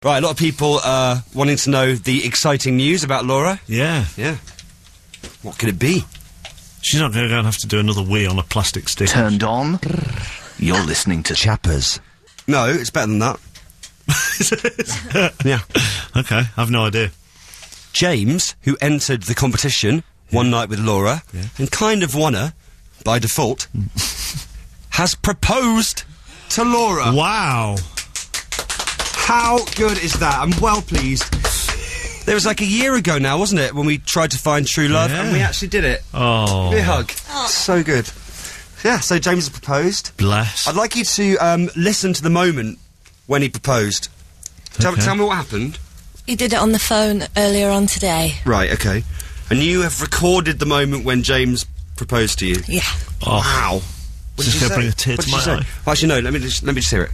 Right, a lot of people wanting to know the exciting news about Laura. Yeah. Yeah. What could it be? She's not going to have to do another wee on a plastic stick. Turned on. You're listening to Chappers. No, it's better than that. Yeah. Okay, I've no idea. James, who entered the competition one night with Laura, and kind of won her, by default, has proposed to Laura. Wow. How good is that? I'm well pleased. There was like a year ago now, wasn't it, when we tried to find true love, and we actually did it. Oh. Give me a hug. So good. Yeah, so James has proposed. Bless. I'd like you to listen to the moment when he proposed. Tell me what happened. He did it on the phone earlier on today. Right, okay. And you have recorded the moment when James proposed to you? Yeah. Oh. Wow. What Is did this you going to say? bring a tear What to did my you say? eye? Well, actually, no, let me just hear it.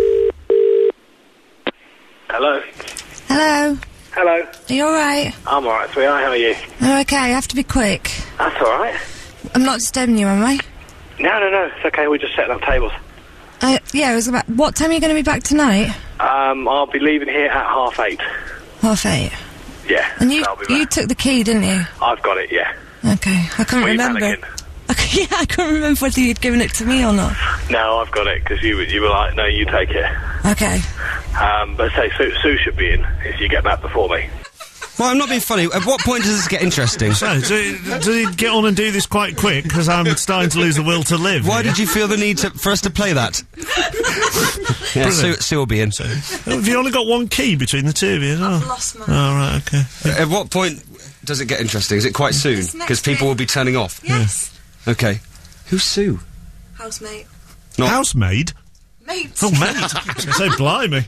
Hello. Hello. Hello. Are you alright? I'm alright, sweetheart. How are you? I'm okay, I have to be quick. That's alright. I'm not disturbing you, am I? No. It's okay. We're just setting up tables. Yeah, it was about... What time are you going to be back tonight? I'll be leaving here at 8:30. 8:30. Yeah. And you I'll be you back. took the key, didn't you? I've got it, yeah. Okay, I couldn't Were you remember. panicking? Okay, yeah, I couldn't remember whether you'd given it to me or not. No, I've got it, because you were like, no, you take it. Okay. But say, Sue should be in, if you get back before me. Well, I'm not being funny. At what point does this get interesting? So, do you get on and do this quite quick? Because I'm starting to lose the will to live. Why did you feel the need for us to play that? Yeah, Sue will be in. Have you only got one key between the two of you? I've lost mine. Oh, right, okay. At what point does it get interesting? Is it quite soon? It's next Because people week. will be turning off. Yes. Okay. Who's Sue? Housemate. Not- Housemaid? Mate. Oh, mate. I was going to say, blimey.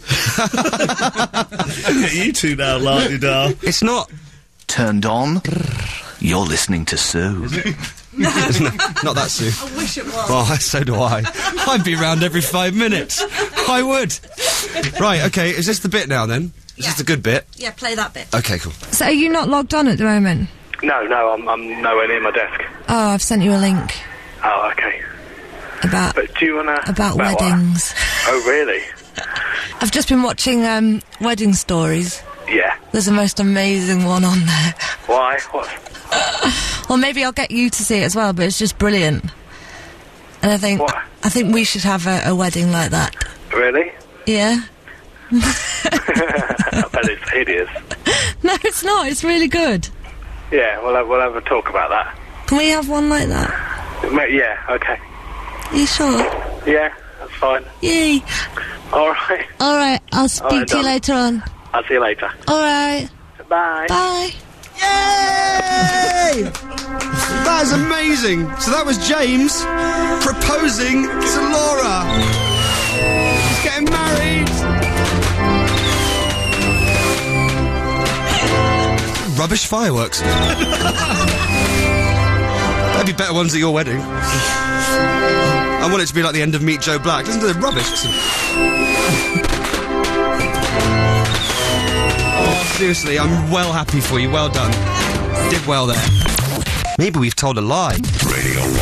Look at you two now, lightly dar. It's not. Turned on. You're listening to Sue. Not that Sue. I wish it was. Oh, so do I. I'd be round every 5 minutes. I would. Right, okay, is this the bit now then? Is this the good bit? Yeah, play that bit. Okay, cool. So are you not logged on at the moment? No, I'm nowhere near my desk. Oh, I've sent you a link Oh, okay. about But do you wanna... about what? weddings. Oh, really? I've just been watching Wedding Stories. Yeah. There's the most amazing one on there. Why? What? Well, maybe I'll get you to see it as well, but it's just brilliant. And I think What? I think we should have a wedding like that. Really? Yeah? I bet it's hideous. No, it's not. It's really good. Yeah, we'll have a talk about that. Can we have one like that? Yeah, okay. Are you sure? Yeah, that's fine. Yay. Alright. Alright, I'll speak Alright, to you darling. later on. I'll see you later. Alright. Bye. Bye. Yay! That is amazing. So that was James proposing to Laura. He's getting married. Rubbish fireworks. There'd be better ones at your wedding. I want it to be like the end of Meet Joe Black. Listen to the rubbish. Oh, seriously, I'm well happy for you. Well done. You did well there. Maybe we've told a lie. Radio 1.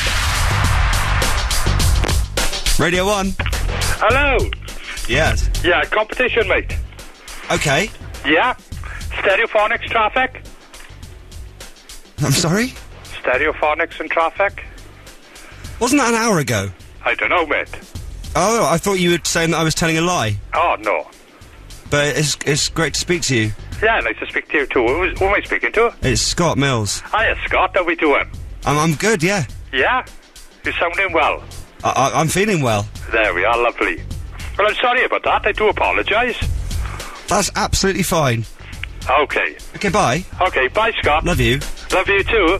Radio 1. Hello. Yes. Yeah, competition, mate. Okay. Yeah. Stereophonics traffic. I'm sorry? Stereophonics and traffic. Wasn't that an hour ago? I don't know, mate. Oh, I thought you were saying that I was telling a lie. Oh, no. But it's great to speak to you. Yeah, nice to speak to you too. Who am I speaking to? It's Scott Mills. Hiya, Scott. How we doing? I'm good, yeah. Yeah? You're sounding well. I'm feeling well. There we are, lovely. Well, I'm sorry about that. I do apologise. That's absolutely fine. Okay. Okay, bye. Okay, bye, Scott. Love you. Love you too.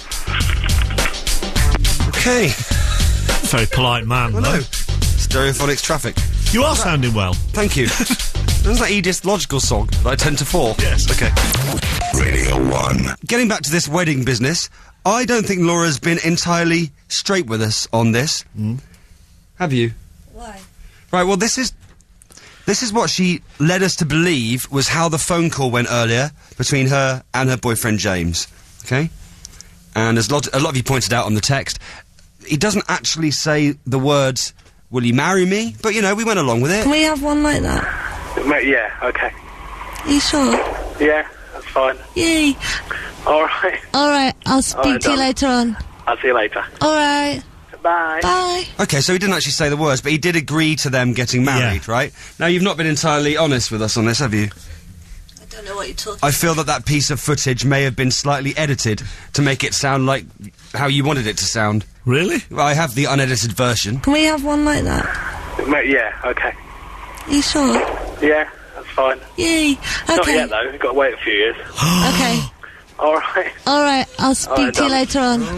Okay. Very polite man, Well, though. no. Stereophonics traffic. You are sounding well. Thank you. Isn't that ideological song that I tend to fall? Yes. Okay. Radio 1. Getting back to this wedding business, I don't think Laura's been entirely straight with us on this. Have you? Why? Right, well, this is what she led us to believe was how the phone call went earlier between her and her boyfriend James. Okay? And as a lot of you pointed out on the text, he doesn't actually say the words, "Will you marry me?" But, you know, we went along with it. Can we have one like that? Yeah, okay. Are you sure? Yeah, that's fine. Yay. Alright. Alright, I'll speak to you darling. later on. I'll see you later. Alright. Bye. Bye. Okay, so he didn't actually say the words, but he did agree to them getting married, right? Now, you've not been entirely honest with us on this, have you? I don't know what you're talking I feel that piece of footage may have been slightly edited to make it sound like how you wanted it to sound. Really? Well, I have the unedited version. Can we have one like that? Yeah, okay. Are you sure? Yeah, that's fine. Yay. Okay. Not yet, though. You've got to wait a few years. Okay. Alright. Alright, I'll speak to you darling. later on.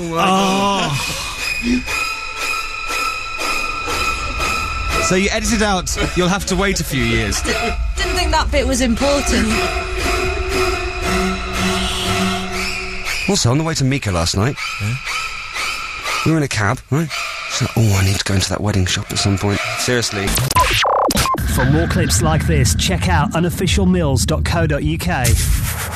So you edited out, you'll have to wait a few years. Didn't think that bit was important. Also, on the way to Mika last night, we were in a cab, right? So, I need to go into that wedding shop at some point. Seriously. For more clips like this, check out unofficialmills.co.uk.